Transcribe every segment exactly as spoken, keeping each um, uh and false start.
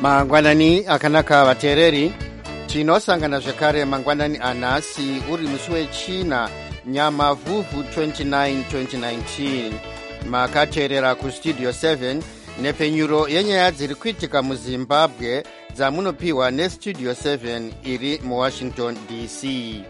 mangwanani akanaka vateereri, tinosangana zvekare mangwanani anhasi uri musi wechina nyamavhuvhu twenty-nine twenty nineteen. Makateerera kustudio seven nepfenyuro yenyaya dziri kuitika muzimbabwe dzamunopiwa nestudio seven iri muwashington D C.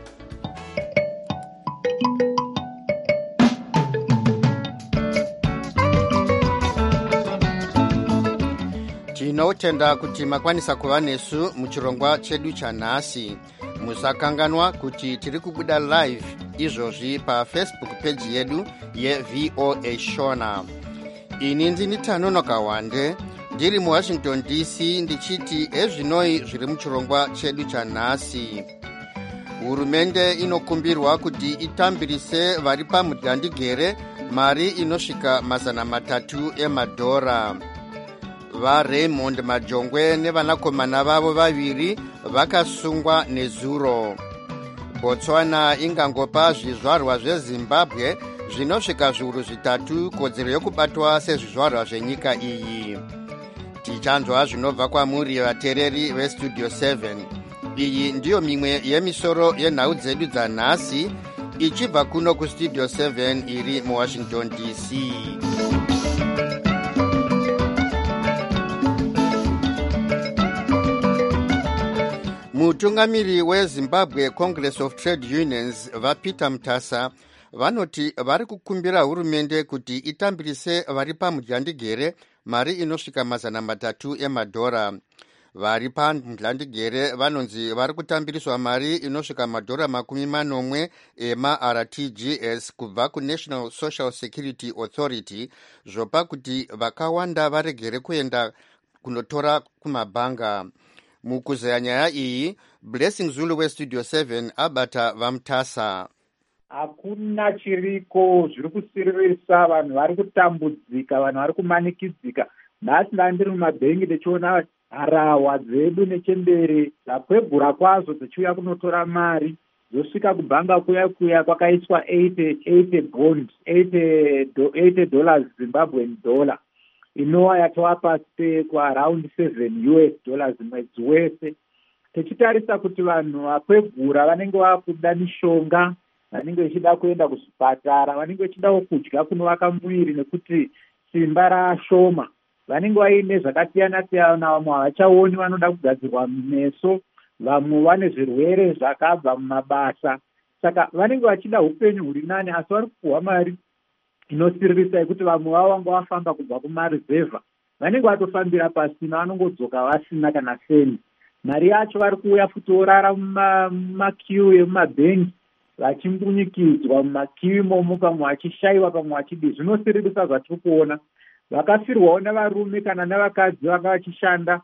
Tinotenda kuti makwanisa kuva nesu muchirongwa chedu chanhasi. Musakanganwa kuti tiri kubuda live izvozvi pafacebook page yedu yeVOA Shona. Ini ndini Tanonoka Wande, ndiri muwashington D C, ndichiti ezvinoi zviri muchirongwa chedu chanhasi. Hurumende inokumbirwa kuti itambirise vari pamudyandigere mari inosvika mazana matatu emadhora. VaRaymond Majongwe nevanakomana vavo vaviri vakasungwa nezuro. Botswana ingangopa zvizvarwa zveZimbabwe zvinosvika zviuru zvitatu kodzero yokubatwa sezvizvarwa zvenyika iyi. Tichanzwa zvinobva kwamuri vateereri vestudio seven. Iyi ndiyo mimwe yemisoro yenhau dzedu dzanhasi ichibva kuno kustudio seven iri muwashington D C. Mutungamiri weZimbabwe Congress of Trade Unions vaPeter Mutasa vanoti vari kukumbira hurumende kuti itambirise vari pamudyandigere mari inosvika mazana matatu emadhora. Vari pamudyandigere vanonzi vari kutambiriswa mari inosvika madhora makumi manomwe ema-R T G S kubva kuNational Social Security Authority, zvopa kuti vakawanda varegere kuenda kunotora kumabhanga. Mukuzeya nyaya iyi, Blessing Zulu westudio seven abata vaMutasa. Hakuna chiriko zviri kusiririsa vanhu vari kutambudzika, vanhu vari kumanikidzika. Nhasi ndandiri mumabhengi ndichiona harawa dzedu nechembere dzakwegura kwazo dzichiuya kunotora mari dzosvika kubhanga kuya kuya kwakaiswa eighty bond eighty dollars Zimbabwean dollar inova yatova pasi kwaaround seven U S dollars mwedzi wese. Tichitarisa kuti vanhu vakwegura vanenge vakuda mishonga, vanenge vachida kuenda kuzvipatara, vanenge vachidawo kudya kunovaka muviri nekuti simba rashoma, vanenge vaine zvakasiyana siyana. Vamwe havachaoni, vanoda kugadzirwa meso, vamwe vane zvirwere zvakabva mumabasa, saka vanenge vachida upenyu huri nani, asi vari kupuhwa mari inosiririsa yekuti vamwe vavo vanga vafamba kubva kumaruzevha, vanenge vatofambira pasina, vanongodzoka vasina kana seni. Mari yacho vari kuuya futi vorara mumakiu emumabhengi vachimbunyikidzwa mumakiu imomo, pamwe vachishaiwa, pamwe vachidi. Zvinosiririsa zvatiri kuona. Vakafirwawo navarume kana navakadzi vanga vachishanda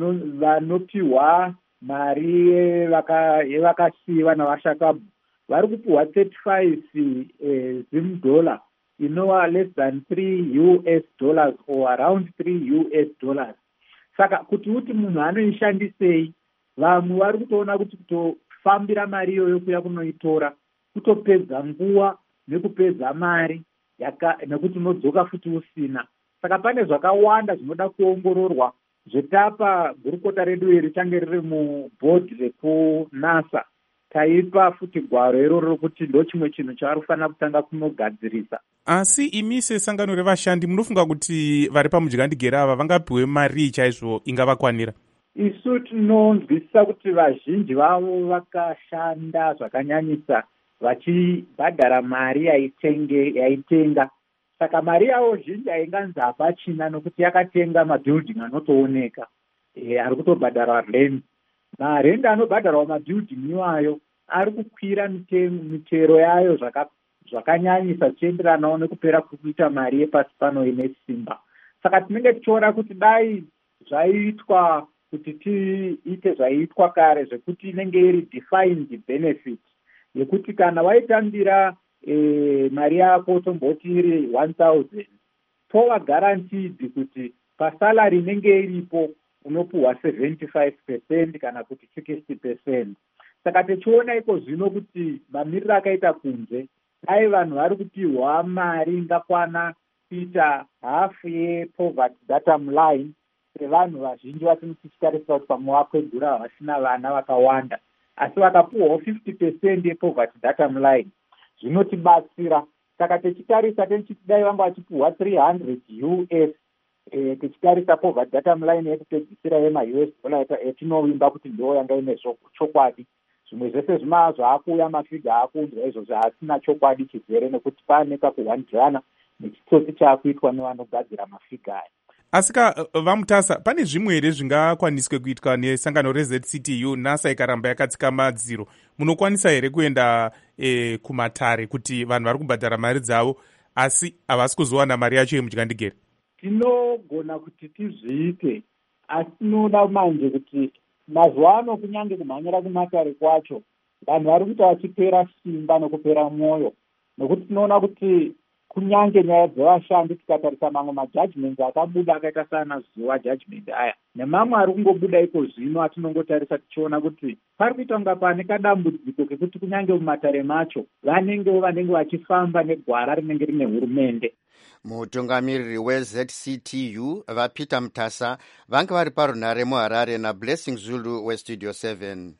vanopiwa mari yevakasiyiwa navashakabu, vari kupiwa thirty-five Zim dollar inova less than three U S dollars or around three U S dollars. Saka kuti uti munhu anoishandisei, vamwe vari kutoona kuti kutofambira mari iyoyo kuya kunoitora kutopedza nguva nekupedza mari nekuti unodzoka futi usina. Saka pane zvakawanda zvinoda kuongororwa zvetapa. Gurukota redu iri change riri mubhodhi rekunasa, taipa futi gwaro iroro rokuti ndo chimwe chinhu chavari kufanira kutanga kunogadzirisa. Asi imi sesangano revashandi munofunga kuti vari pamudyandigere ava vangapiwe mari chaizvo ingavakwanira? Isu tinonzwisisa kuti vazhinji vavo vakashanda zvakanyanyisa vachibhadhara mari yaitenga, saka mari yavo zhinji hainganzi hapachina nokuti yakatenga mabuilding anotooneka. E, ari kutobhadhara rent. Marent anobhadharwa mabuilding iwayo ari kukwira mitero yayo zvaka zvakanyanyisa zvichienderanawo nekupera kuita mari yepasi pano ine simba. Saka tinenge tichiona kuti dai zvaiitwa kuti tiite zvaiitwa kare, zvekuti inenge iri defined benefit yekuti kana waitambira e, mari yako tomboti iri one thousand, tova guaranteed kuti pasalary inenge iripo unopuhwa seventy-five percent kana kuti sixty percent. Saka tichiona iko zvino kuti mamiriro akaita kunze, dai vanhu vari kupiwa mari ingakwana kuita half yepoverty datum line sevanhu vazhinji vatinoti tichitarisa kuti pamwe vakwegura vasina vana vakawanda, asi vakapuwawo fifty percent yepoverty datum line zvinotibatsira. Saka tichitarisa tichiti dai vanga vachipuhwa three hundred U S e, tichitarisa poverty datum line yekupedzisira yema-U S dollar etinovimba kuti ndo yanga ine chokwadi. Zvimwe zvese zvima zvaakuuya mafiga aakunzwa izvo zvaasina chokwadi chigere, nekuti paaneka kuwandirana nechitsotsi chaakuitwa nevanogadzira mafiga aya. Asika Vamutasa, pane zvimwe here zvingakwaniswe kuitwa nesangano reZ C T U NASA ikaramba yakatsika madziro? Munokwanisa here kuenda e, kumatare kuti vanhu vari kubhadhara mari dzavo asi havasi kuzowana mari yacho yemudyandikere? Tinogona kuti tizviite, asi tinoda manje kuti mazuva ano kunyange kumhanyira kumatare kwacho vanhu vari kuita vachipera simba nekupera mwoyo, nekuti tinoona kuti kunyange nyaya dzevashandi tikatarisa mamwe majudgments akabuda akaita sana zuva judgment aya nemamwe ari kungobuda iko zvino atinongotarisa tichiona kuti pari kuita kunga pane kadambudziko kekuti kunyange mumatare macho vanengewo vanenge vachifamba negwara rinenge rine hurumende. Mutungamiriri weZ C T U vaPeter Mutasa vanga vari parunhare muHarare naBlessing Zulu weStudio seven.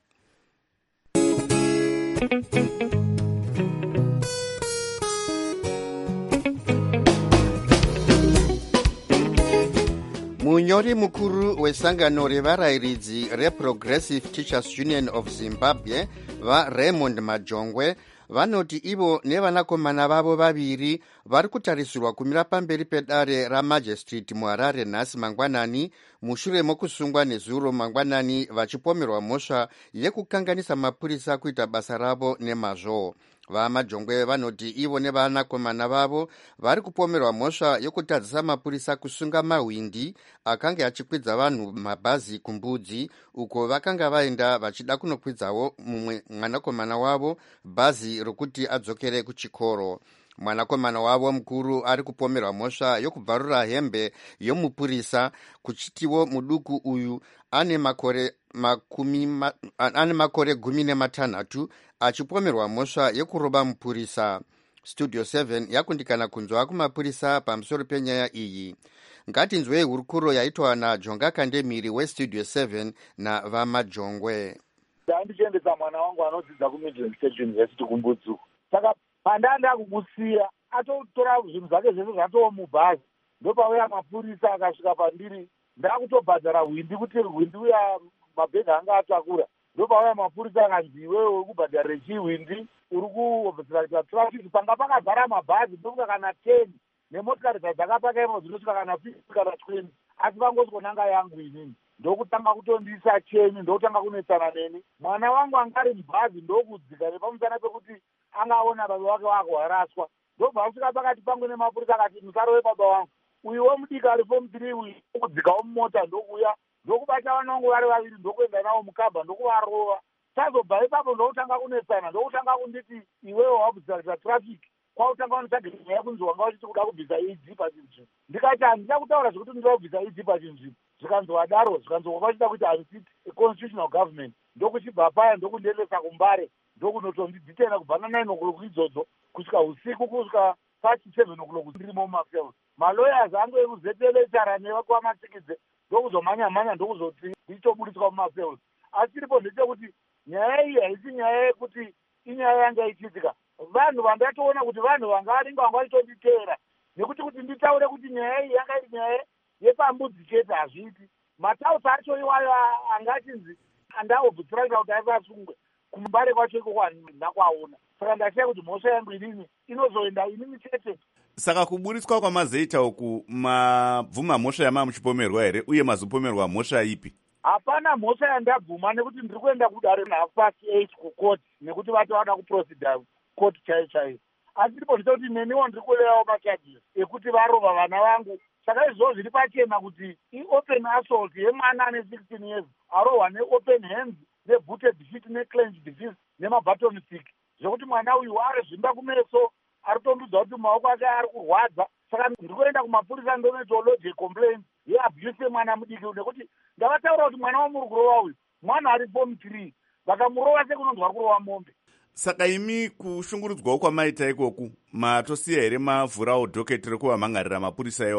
Munyori mukuru wesangano revarayiridzi reProgressive Teachers Union of Zimbabwe vaRaymond Majongwe vanoti ivo nevanakomana vavo vaviri vari kutarisirwa kumira pamberi pedare ramajistrate muHarare nhasi mangwanani mushure mokusungwa nezuro mangwanani vachipomerwa mhosva yekukanganisa mapurisa kuita basa ravo nemazvo. VaMajongwe vanoti ivo nevanakomana vavo vari kupomerwa mhosva yokutadzisa mapurisa kusunga mahwindi akanga achikwidza vanhu mabhazi kumbudzi, uko vakanga vaenda vachida kunokwidzawo mumwe mwanakomana wavo bhazi rokuti adzokere kuchikoro. Mwanakomana wavo mukuru ari kupomerwa mhosva yokubvarura hembe yomupurisa, kuchitiwo muduku uyu ane makore makumi ma, ane makore gumi nematanhatu achipomerwa mhosva yekurova mupurisa. Studio seven yakundikana kunzwa kumapurisa pamusoro penyaya iyi. Ngatinzwei hurukuro yaitwa naJonga Kandemiri weStudio seven navaMajongwe. Ndandichiendesa mwana wangu anodzidza kuMiddle State University kumbudzi. Saka pandanda kumusiya atotora zvinhu zvake zvese zvatowa mubhazi, ndopauya mapurisa akasvika pandiri ndakutobhadhara hwindi kuti hwindi uya mabhegi anga atakura. Ndopauya mapurisa akanzi iwewe uri kubhadharire chihwindi, uri kuobhesera traffic panga pakazara mabhazi ndokuta kana ten nemotikari dzakapakaimo dzinosvika kana fifty kana twenty, asi vangosiko nanga yangu inini ndokutanga kutondiisa cheni, ndokutanga kunetsana neni. Mwana wangu anga ari mubhazi ndokudzika nepamusana pekuti angaona baba wake wakuharaswa. Ndobva asvika pakati pangu nemapurisa akati musarove baba wangu, uyuwo mudiki ari form three uyu okudzikawo mumota ndokuuya ndokubata vana vangu vari vaviri ndokuenda navo mukabha ndokuvarova. Tazobva ipapo ndokutanga kunetsana, ndokutanga kunditi iwewe wabvisa traffic kwautanga unotsvaga nyaya kunzi wanga uchiti kuda kubvisa E D pachinhu zvinhu. Ndikati handina kutaura zvekuti ndinoda kubvisa E D pachinhu zvinhu. Zvikanzi wadaro, zvikanzi wanga uchida kuti unfit a constitutional government. Ndokuchibva paya ndokundiendesa kuMbare ndokunotondidzitena kubva na nine o'clock idzodzo kusvika usiku kusvika thirty seven o'clock ndirimo mumafield. Malawyers angu ekuzetelechara nevakuvamatsikidze ndokuzomhanya-mhanya ndokuzoti ndichobudiswa mumafield. Asi tiripo ndechekuti nyaya iyi haisi nyaya yekuti inyaya yanga ichiitika. Vanhu vandatoona kuti vanhu vanga varinga vanga vachitonditeera nekuti kuti nditaure kuti nyaya iyi yanga iri nyaya yepambudzi chete hazviiti. Matausi acho iwayo anga achinzi andaobvitsiraita kuti aiva asungwe kuMbare kwacho ikoko handina kwaona. Saka ndachaya kuti mhosva yangu inini inozoenda inini chete. Saka kuburiswa kwamazeita uku mabvuma mhosva yama muchipomerwa here uye mazopomerwa mhosva ipi? Hapana mhosva yandabvuma nekuti ndiri kuenda kudare half past eight kukoti nekuti vati vada kuprosida koti chaiyo chaiyo. Asi ndipo nditoti neniwo ndiri kulevawo macharges ekuti varova vana vangu. Saka izvozvo zviri pachena kuti iopen assault yemwana ane sixteen years arohwa neopen hands nebooted feet neclenched fist nemabaton stick, zvekuti mwana uyu arizvimba kumeso aritondiudza kuti maoko ake ari kurwadza. Saka ndiri kuenda kumapurisa ndonoitawo lodge complaint yeabuse yemwana mudiki nekuti ndavataura kuti mwana wamuri kurova uyu mwana ari form three, vakamurova sekunonzi vari kurova mombe. Saka imi kushungurudzwawo kwamaita ikoku matosiya here mavhurawo dhoketi rekuva mhangarira mapurisa iwayo?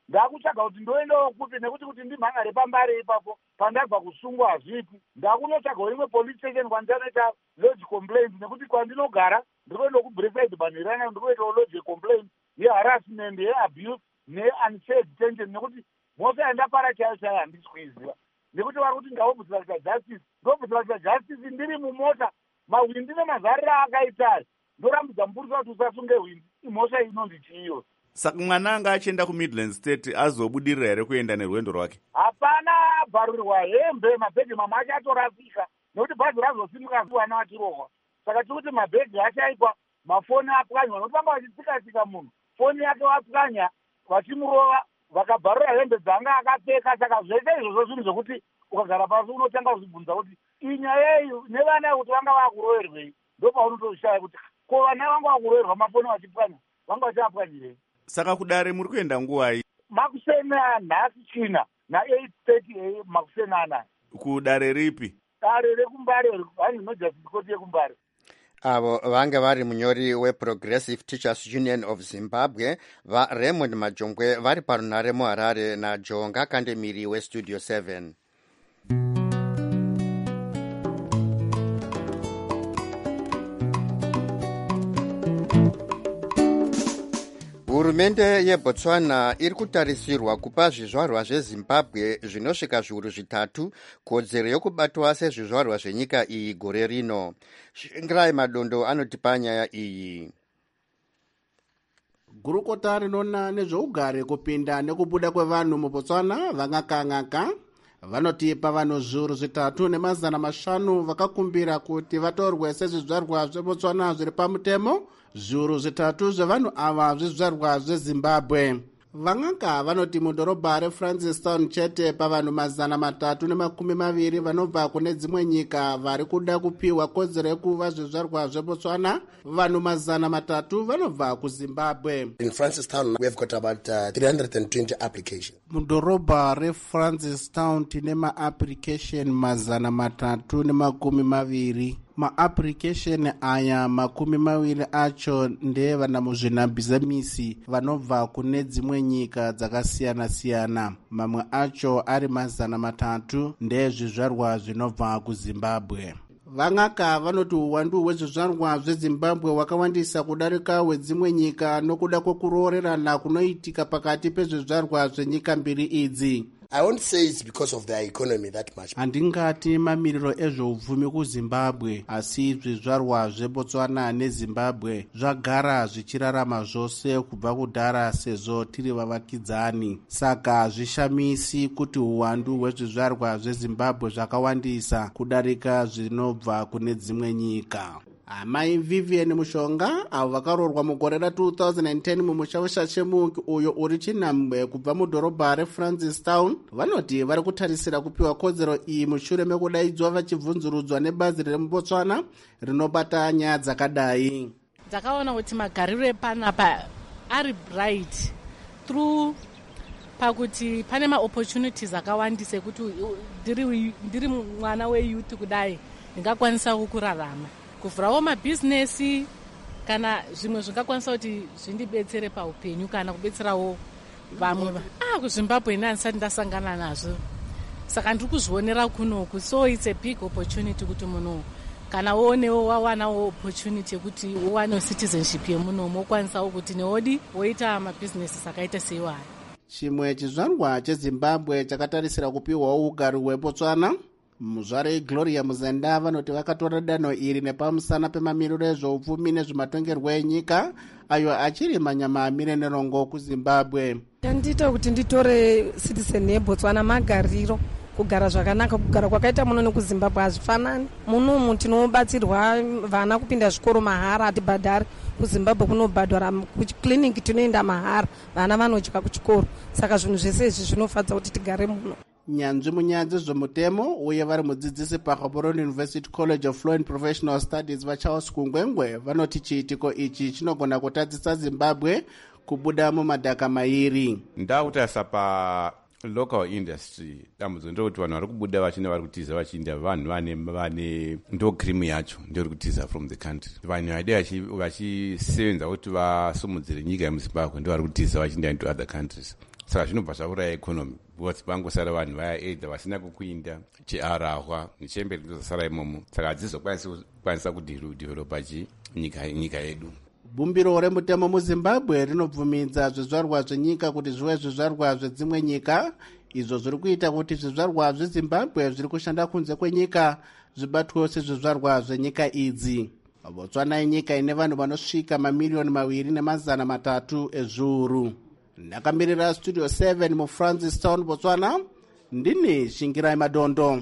ndakutsvaga kuti ndoendawo kupi, nekuti kuti ndimhangare pambare ipapo pandabva kusungwa hazviiti. Ndakunotsvaga rimwe police station kwandinoita lodge complaint, nekuti kwandinogara ndinoenda kuBrickside Banirana ndinoitawo lodge complaint yeharassment, yeabuse neunfair detention, nekuti mose andapara chaiyo chaiyo handisi kuiziva. Nekuti vari kuti ndawobvunzira kuita justice, ndobvunzira kuita justice ndiri mumota, mahwindi nemazarira akaitayo, ndorambidza mupurisa kuti usasunge hwindi, imhosva inonzi chiiyo. Saka mwana anga achienda kuMidland State azobudirira here kuenda nerwendo rwake? Hapana, abvarurirwa hembe, mabhegi mamwe acho atorasika, nekuti bhazi razosimuka vana vachirohwa. Saka tiri kuti mabhegi achaikwa, mafoni apwanywa, nokuti vanga vachitsika-tsika munhu, foni yake wapwanya, vachimurova, vakabvarura hembe dzanga akapfeka. Saka zvese izvozvo zvinhu zvokuti ukagara pasi unotanga kuzvibvunza kuti iyi nyaya iyi nevana kuti vanga vakuroverwei, ndopaunotoshaya kuti ko vana vanga vakuroverwa mafoni vachipwanya, vanga vachapwanyirei. Saka kudare muri kuenda nguwai? Makusena nhasi china na-eight thirty makusenana. Kudare ripi? Dare rekumbare, hani nojustice court yekumbare. Avo vanga vari munyori weProgressive Teachers Union of Zimbabwe vaRaymond Majongwe vari parunhare muHarare naJonga Kandemiri weStudio seven. Hurumende yeBotswana iri kutarisirwa kupa zvizvarwa zveZimbabwe zvinosvika zviuru zvitatu kodzero yokubatwa sezvizvarwa zvenyika iyi gore rino. Shingirai Madondo anotipa nyaya iyi. Gurukota rinona nezveugare kupinda nekubuda kwevanhu muBotswana vangakangaka vanotipa vanhu zviuru zvitatu nemazana mashanu vakakumbira kuti vatorwe sezvizvarwa zveBotswana zviri pamutemo. Zviuru zvitatu zvevanhu ava zvizvarwa zveZimbabwe. Vangaka vanoti mudhorobha reFrancistown chete pavanhu mazana matatu nemakumi maviri vanobva kune dzimwe nyika vari kuda kupiwa kodzero yekuva zvizvarwa zveBotswana, vanhu mazana matatu vanobva kuZimbabwe. In Francistown we have got about uh, three hundred twenty applications. Mudhorobha reFrancistown tine maapplication mazana matatu nemakumi maviri. Maapplication aya makumi maviri acho ndevana muzvinabhizamisi vanobva kune dzimwe nyika dzakasiyana-siyana. Mamwe acho ari mazana matatu ndezvizvarwa zvinobva kuZimbabwe. Vangaka vanoti uwandu hwezvizvarwa zveZimbabwe hwakawandisa kudarika hwedzimwe nyika nokuda kwekuroorerana kunoitika pakati pezvizvarwa zvenyika mbiri idzi. I won't say it's because of their economy that much. Handingati mamiriro ezveupfumi kuZimbabwe, asi zvizvarwa zveBotswana neZimbabwe zvagara zvichirarama zvose kubva kudhara sezvo tiri vavakidzani. Saka zvishamisi kuti uwandu hwezvizvarwa zveZimbabwe zvakawandisa kudarika zvinobva kune dzimwe nyika. Amai Vivian Mushonga avo vakaroorwa mugore ra two thousand ten mumusha weShachemuki uyo uri Chinhambwe kubva mudhorobha reFrancistown vanoti vari kutarisira kupiwa kodzero iyi mushure mekudaidzwa vachibvunzurudzwa nebazi riri muBotswana rinobata nyaya dzakadai. Ndakaona kuti magariro epanapa ari bright through pakuti pane maopportunities akawandisa kuti ndiri ndiri mwana weyouth kudai ndingakwanisa kurarama, kuvhurawo mabhizinesi kana zvimwe zvingakwanisa kuti zvindibetsere paupenyu kana kubetserawo vamwe. Ah, kuZimbabwe ine handisati ndasangana nazvo, saka ndiri kuzvionera kunoku. So it's a big opportunity kuti munhu kana uonewo wawanawo opportunity yekuti uwane citizenship yemunomo ukwanisawo kuti neodi woita mabhizinesi sakaita seiwaya. Chimwe chizvarwa cheZimbabwe chakatarisira kupiwawo ugari hweBotswana. Muzvare Gloria Muzenda vanoti vakatora danho iri nepamusana pemamiriro ezveupfumi nezvematongerwo enyika ayo achiri manyama amire nerongo kuZimbabwe. Ndita kuti nditore citizen yeBotswana magariro, kugara zvakanaka, kugara kwakaita muno nekuZimbabwe hazvifanani. Muno tinobatsirwa vana kupinda zvikoro mahara, hatibhadhari. KuZimbabwe kunobhadhara, kuclinic tinoenda mahara, vana vanodya kuchikoro. Saka zvinhu zvese izvi zvinofadza kuti tigare muno. Nyanzvi munyaya dzezvemutemo uye vari mudzidzisi paGaborone University College of Law and Professional Studies vaCharles Kungwengwe vanoti chiitiko ichi chinogona kutadzisa Zimbabwe kubuda mumadhaka mairi. Ndakutarisa pa local industry dambudzo ndokuti vanhu vari kubuda vachina vari kutiza vachiinda vanhu vane vane ndo cream yacho ndiri kutiza from the country. Vanhu vade vachisevenza kuti vasumudzire nyika yemuZimbabwe ndo vari kutiza vachiinda into other countries. saka zvinobva zvauraya economy because vangosara vanhu vaya edha vasina kukuinda chiarahwa nechemberi ndozasara imomo saka hadzizokwanisa kudhivelopa chi nyika nyika yedu. Bumbiro remutemo muZimbabwe rinobvumidza zvizvarwa zvenyika kuti zvive zvizvarwa zvedzimwe nyika, izvo zviri kuita kuti zvizvarwa zveZimbabwe zviri kushanda kunze kwenyika zvibatwewo sezvizvarwa zvenyika idzi. Botswana inyika ine vanhu vanosvika mamiliyoni maviri nemazana matatu ezviuru. Ndakamirira studio seven muFrancis Town, Botswana, ndini Shingirai Madondo.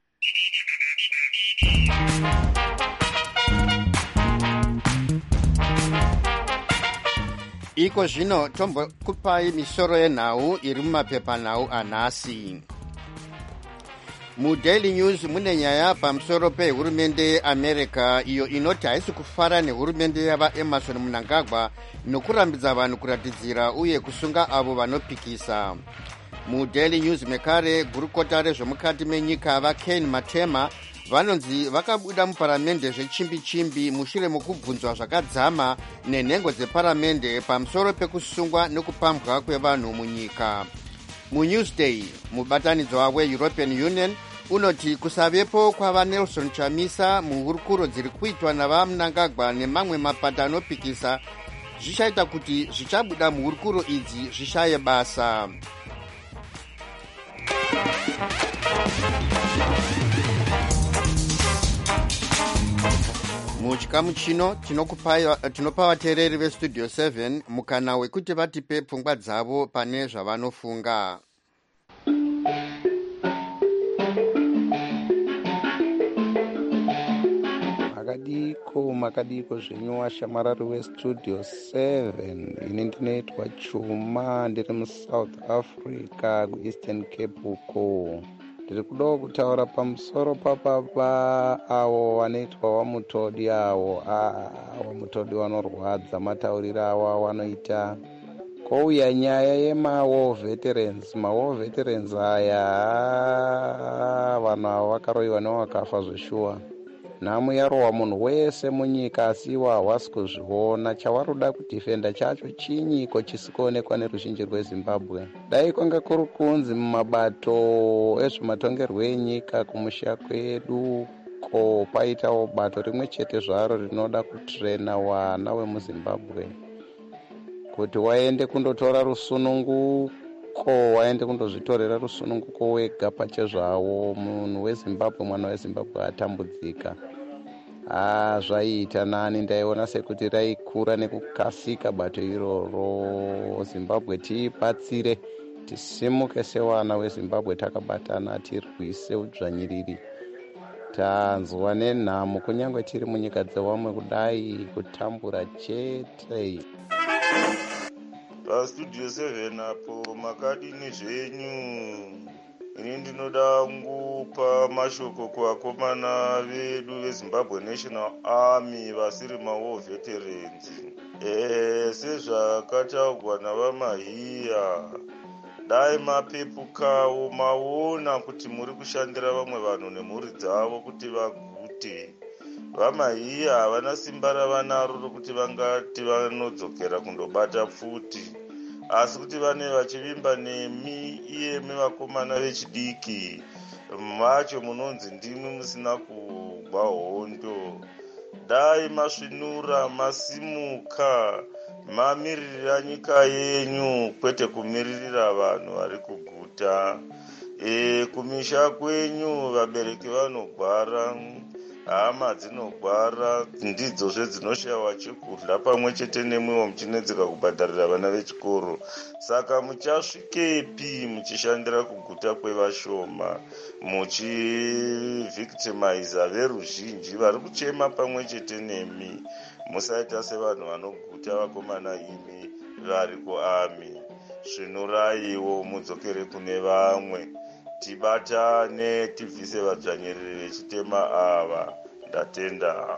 Iko zvino tombokupai misoro yenhau iri mumapepanhau anhasi. MuDaily News mune nyaya pamusoro pehurumende yeAmerica iyo inoti haisi kufara nehurumende yavaEmerson Mnangagwa nokurambidza vanhu kuratidzira uye kusunga avo vanopikisa. MuDaily News mekare gurukota rezvemukati menyika vaKen Matema vanonzi vakabuda muparamende zvechimbi-chimbi mushure mokubvunzwa zvakadzama nenhengo dzeparamende pamusoro pekusungwa nekupambwa kwevanhu munyika. MuNewsday mubatanidzwa weEuropean Union unoti kusavepo kwavaNelson Chamisa muhurukuro dziri kuitwa navaMnangagwa nemamwe mapato anopikisa zvichaita kuti zvichabuda muhurukuro idzi zvishaye basa. Muchikamu chino tinopa vateereri vestudio seven mukana wekuti vatipe pfungwa dzavo pane zvavanofunga. Makadiko makadiko zvenyu washamarari westudio seven. Ini ndinoitwa Chuma ndiri muSouth Africa kuEastern Cape uko. Ndiri kudawo kutaura pamusoro papapa avo vanoitwa Wamutodi avo. Ah, Wamutodi vanorwadza matauriro avo vanoita. Kouya nyaya yemawo veterans, mawo veterans aya vanhu avo vakaroiwa nevakafa zveshuwa. Nhamu yarohwa munhu wese munyika asi ivo havasi kuzviona. Chavaroda kudhifenda chacho chinyiko chisikuonekwa neruzhinji rweZimbabwe. Dai kwanga kuri kunzi mumabato ezvematongerwo enyika kumusha kwedu ko paitawo bato rimwe chete zvaro rinoda kutrena wana wemuZimbabwe kuti waende kundotora rusununguko, waende kundozvitorera rusununguko wega pachezvawo. Munhu weZimbabwe, mwana weZimbabwe atambudzika. Ah, zvaita nani, ndaiona sekuti raikura nekukasika bato iroro. Zimbabwe tiipatsire, tisimuke sewana weZimbabwe takabatana, tirwise udzvanyiriri. Tanzwa nenhamo kunyange tiri munyika dzevamwe kudai kutambura chete. PaStudio seven apo makadini zvenyu. Ini ndinoda ngupa mashoko kuvakomana vedu veZimbabwe National Army vasiri mawo veterans. Eh, sezvakataurwa navamahiya, dai mapepukawo maona kuti muri kushandira vamwe vanhu nemhuri dzavo kuti vagute. Vamahiya havana simba ravanaro rokuti vangati vanodzokera kundobata pfuti, asi kuti vane vachivimba nemi iyemi vakomana vechidiki macho munonzi ndimi musina kugwa hondo. Dai masvinura, masimuka, mamiririra nyika yenyu kwete kumiririra vanhu vari kuguta. E, kumisha kwenyu vabereki vanogwara, hama dzinogwara, ndidzo zvedzinoshayiwa chekudya pamwe chete nemwiwo muchinetseka kubhadharira vana vechikoro. Saka muchasvikepi muchishandira kuguta kwevashoma, muchivhictimiza veruzhinji vari kuchema pamwe chete nemi? Musaita sevanhu vanoguta vakomana imi vari kuami. Svinuraiwo mudzokere kune vamwe, tibatane tibvise vadzvanyiriri vechitema ava. Ndatenda.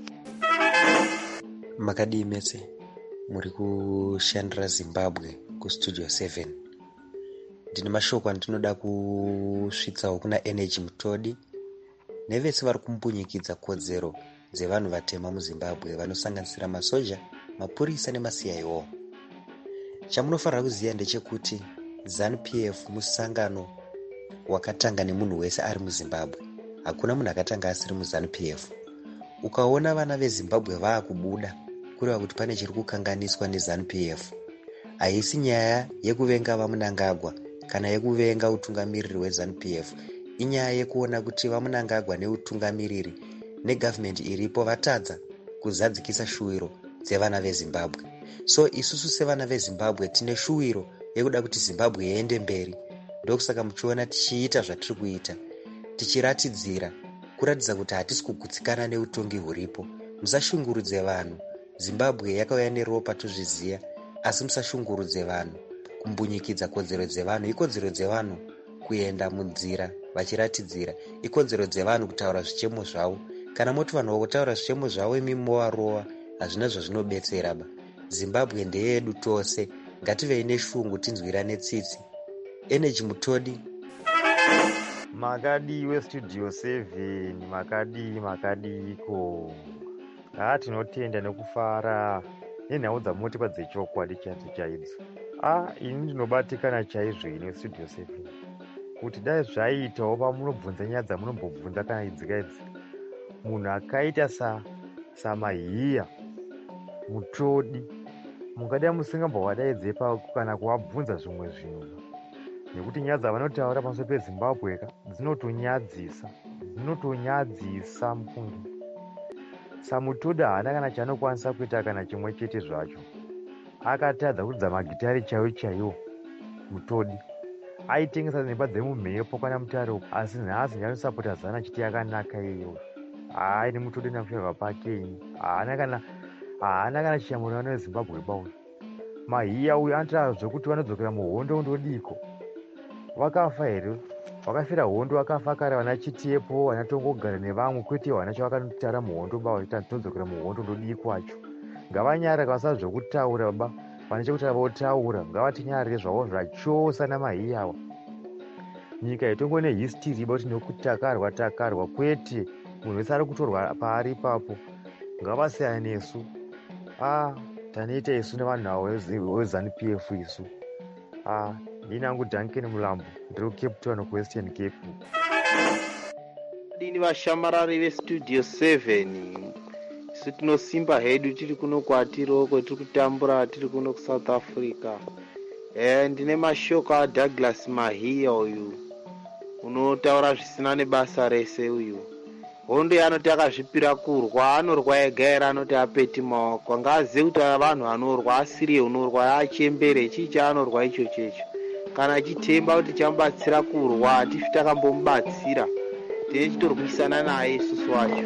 Makadii mese muri kushandira Zimbabwe kuStudio seven. Ndine mashoko andinoda kusvitsawo kuna Energy Mutodi nevese vari kumbunyikidza kodzero dzevanhu vatema muZimbabwe vanosanganisira masoja, mapurisa nemasiyayiwo. Chamunofanira kuziva ndechekuti zanu p f musangano wakatanga nemunhu wese ari muzimbabwe. Hakuna munhu akatanga asiri muzanu p f. Ukaona vana vezimbabwe vaakubuda kureva kuti pane chiri kukanganiswa nezanu p f, haisi nyaya yekuvenga vamunangagwa kana yekuvenga utungamiriri hwezanu p f. Inyaya yekuona kuti vamunangagwa neutungamiriri negavhmendi iripo vatadza kuzadzikisa shuwiro dzevana vezimbabwe. So isusu sevana vezimbabwe tine shuwiro yekuda kuti zimbabwe iende mberi. Ndokusaka muchiona tichiita zvatiri kuita, tichiratidzira kuratidza kuti hatisi kugutsikana neutongi huripo. Musashungurudze vanhu. Zimbabwe yakauya neropa tozviziya, asi musashungurudze vanhu. Kumbunyikidza kodzero dzevanhu, ikodzero dzevanhu kuenda munzira vachiratidzira, ikodzero dzevanhu kutaura zvichemo zvavo. Kana moti vanhu vakutaura zvichemo zvavo imi movarova, hazvina zvazvinobetsera ba. Zimbabwe ndeyedu tose, ngativei neshungu tinzwirane tsitsi. Energy Mutodi. Makadi westudio seven, makadi makadiko. Ah, tinotenda nekufara nenhau dzamunotipa dzechokwadi chati chaidzo. Ah, ini ndinobatikana chaizvo ine studio seven. Kuti dai zvaitawo pamunobvunza nyaya dzamunombobvunza kana idzika idzi. Munhu akaita sa samahiya Mutodi, mungadai musingambovadaidze kana kuvabvunza zvimwe zvinhu. Nekuti nyaya dzavanotaura pamusoro pezimbabwe dzinotonyadzisa, dzinotonyadzisa mufungi. Samutodi haana kana chaanokwanisa kuita kana chimwe chete zvacho. Akatadza kudza magitari chaiwo chaiwo Mutodi. Aitengesa nhemba dzemumhepo kana mutare, asi nhasi ndianosapota zana chiti yakanaka iyoyo. Hai, ni Mutodi nakushairwa pake ini. Haana kana haana kana chiyamurano nezimbabwe bauyu. Mahiya uyu anotaura zvokuti vanodzokera muhondo ndodiko. Vakafa here? Vakafira hondo vakafa kare vana Chitiepo, vana Tongogara nevamwe, kwete vana chavakatara muhondo bava tinodzokera muhondo ndodii kwacho. Ngavanyarare vasa zvokutaura baba, pane chekutaura votaura, ngavatinyarare zvavo zvachosa namahiya ava. Nyika itongo nehistory bauti nekutakarwa takarwa, kwete munhu wese ari kutorwa paari ipapo. Ngavasiyane nesu. Ah, tanoita isu nevanhu avo wezanu p f isu. Ah, ndinangu Duncan Mulambo, ndiri kuCape Town kuWestern Cape. Dini vashamarari vestudio seven, isu tinosimba hedu tiri kuno kwatiroko, tiri kutambura tiri kuno kuSouth Africa. Eh, ndine mashoko aDouglas Mahiya uyu unotaura zvisina nebasa rese uyu. Hondo yanoti akazvipira kurwa, anorwa ega era, anoti apeti maoko. Ngazive kuti vanhu anorwa asiri unorwa achembere, chii chaanorwa icho checho. Kana achitemba kuti chamubatsira kurwa, hatifi takambomubatsira. Tine chitorwisana naye isusu wacho.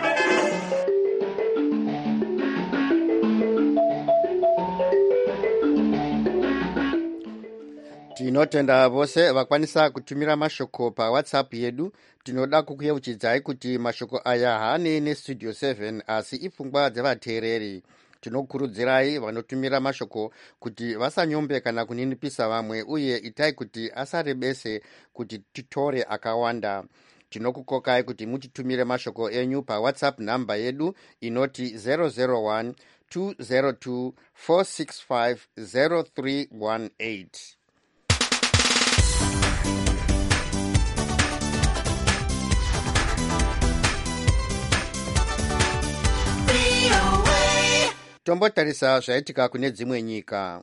Tinotenda vose vakwanisa kutumira mashoko pawhatsapp yedu. Tinoda kukuyeuchidzai kuti mashoko aya haane nestudio seven, asi ipfungwa dzevateereri. Tinokurudzirai vanotumira mashoko kuti vasanyombe kana kuninipisa vamwe, uye itai kuti asarebese kuti titore akawanda. Tinokukokai kuti mutitumire mashoko enyu pawhatsapp namba yedu inoti zero zero one two zero two four six five zero three one eight. Tombotarisa zvaitika kune dzimwe nyika.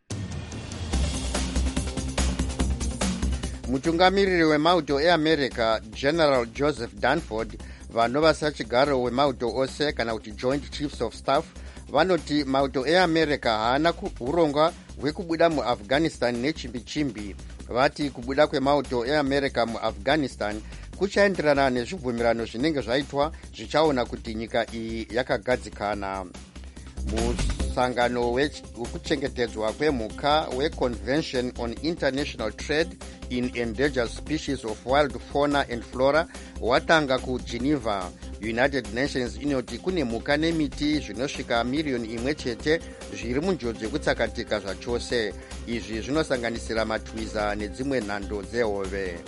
Mutungamiriri wemauto eAmerica General Joseph Dunford, vanova sachigaro wemauto ose kana kuti Joint Chiefs of Staff, vanoti mauto eAmerica haana urongwa hwekubuda muAfghanistan nechimbi chimbi. Vati kubuda kwemauto eAmerica muAfghanistan kuchaenderana nezvibvumirano zvinenge zvaitwa zvichaona kuti nyika iyi yakagadzikana. Musangano wekuchengetedzwa kwemhuka weConvention on International Trade in Endangered Species of Wild Fauna and Flora watanga kuGeneva. United Nations inoti kune mhuka nemiti zvinosvika miriyoni imwe chete zviri munjodzi yekutsakatika zvachose. Izvi zvinosanganisira matwiza nedzimwe nhando dzehove.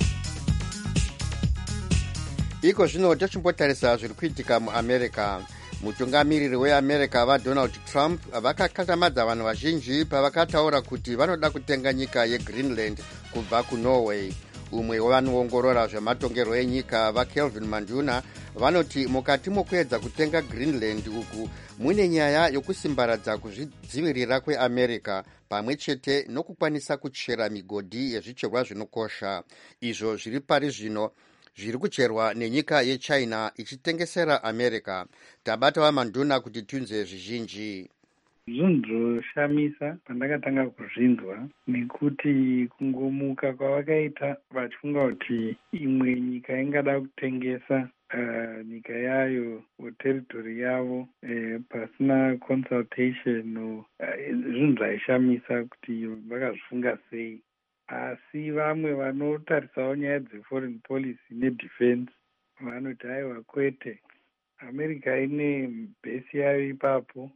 Iko zvino tochimbotarisa zviri kuitika muAmerica. mutungamiriri weamerica vadonald trump vakakatamadza vanhu vazhinji pavakataura kuti vanoda kutenga nyika yegreenland kubva kunorway. umwe wevanoongorora zvematongerwo enyika vakelvin manduna vanoti mukati mokuedza kutenga greenland uku mune nyaya yokusimbaradza kuzvidzivirira kweamerica pamwe chete nokukwanisa kuchera migodhi yezvicherwa zvinokosha izvo zviri pari zvino zviri kucherwa nenyika yechina ichitengesera america. tabata vamanduna kuti tiunze zvizhinji. zvinhu zvoshamisa pandakatanga kuzvinzwa nekuti kungomuka kwavakaita vachifunga kuti imwe nyika ingada kutengesa uh, nyika yayo territory yavo eh, pasina consultation uh, zvinhu zvaishamisa kuti vakazvifunga sei. asi vamwe vanotarisawo nyaya dzeforeign policy nedefense vanoti aiwa kwete, america ine bhesi yayo ipapo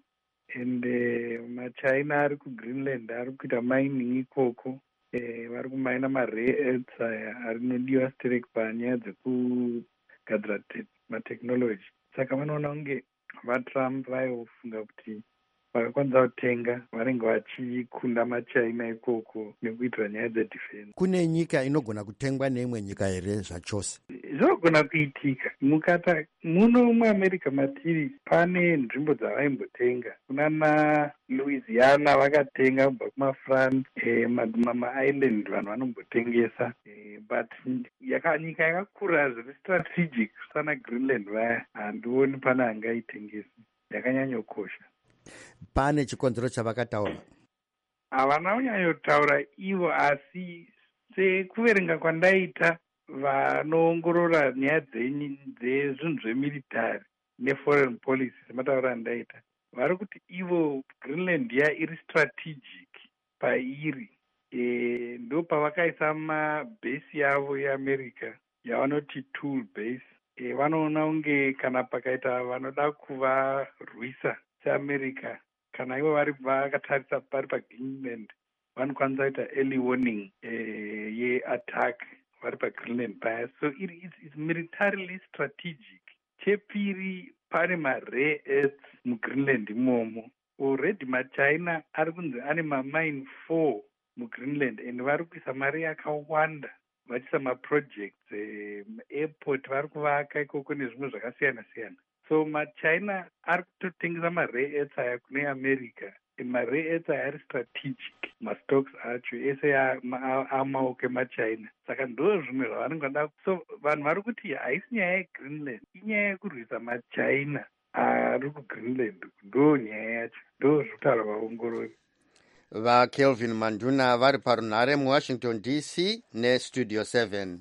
ende machina ari kugreenland ari kuita mining ikoko, e, vari kumaina marare earths aya arinodiwa strike panyaya dzekugadzira matechnology. saka vanoona kunge vatrump vaivofunga kuti vakakwanisa kutenga vanenge vachikunda machina ikoko nekuitira nyaya dzedefense. kune nyika inogona kutengwa neimwe nyika here zvachose? zvinogona kuitika. mukata muno muamerica matiri pane nzvimbo dzavaimbotenga kunana louisiana vakatenga kubva kumafrance, eh, mamaisland vanhu vanombotengesa, eh, but yaka, nyika yakakura zviri strategic sana greenland vaya handioni pana angaitengesa, yakanyanyokosha. pane chikonzero chavakataura? havana kunyanyotaura ivo, asi sekuverenga kwandaita vanoongorora nyaya dzezvinhu zvemilitary neforeign policy semataura andaita, vari kuti ivo greenland ya iri strategic pairi, e, ndo pavakaisa mabhesi yavo yeamerica yavanoti tool base. E, vanoona kunge kana pakaita vanoda kuvarwisa seamerica, kana ivo vari vakatarisa pari pagreenland vanokwanisa kuita early warning eh, yeattack vari pagreenland paya. so it is it's militarily strategic. chepiri pane marare earths mugreenland imomo. already machina ari kunzi ane mamine four mugreenland and vari kuisa mari yakawanda vachiisa maprojects, eh, airport vari kuvaka ikoko nezvimwe zvakasiyana siyana. so machina ari kutotengesa marare earths aya kune america. marare earths aya ari strategic, mastocks acho ese amaoko emachina. saka ndo zvimwe zvavanenge vada. so vanhu vari kuti haisi nyaya yegreenland, inyaya yekurwisa machina ari kugreenland. ndo nyaya yacho, ndo zvokutaura vaongorori. vakelvin manduna vari parunhare muwashington D C nestudio seven.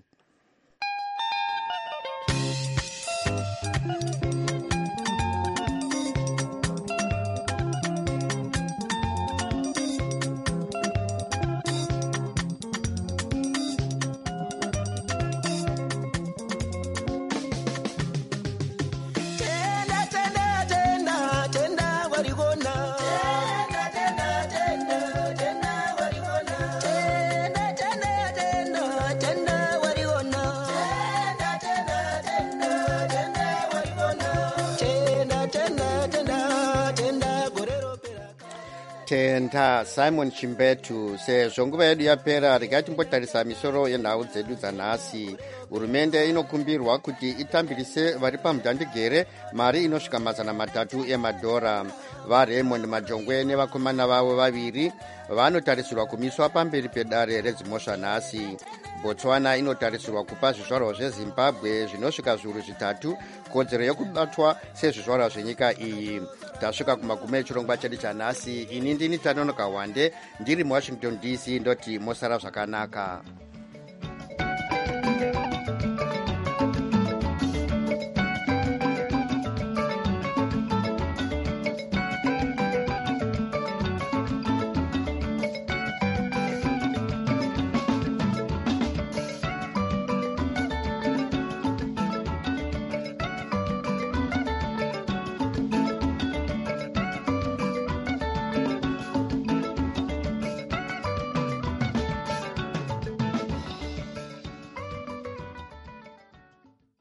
tenda Simon Chimbetu. sezvo nguva yedu yapera, regai timbotarisa misoro yenhau dzedu dzanhasi. hurumende inokumbirwa kuti itambirise vari pamudhandigere mari inosvika mazana matatu emadhora. vaRaymond Majongwe nevakomana vavo vaviri vanotarisirwa kumiswa pamberi pedare redzimhosva nhasi. botswana inotarisirwa kupa zvizvarwa zvezimbabwe zvinosvika zviuru zvitatu kodzero yokubatwa sezvizvarwa zvenyika iyi. tasvika kumagumo echirongwa chedu chanhasi. ini ndini Tanonoka Wande ndiri muwashington D C ndoti mosara zvakanaka.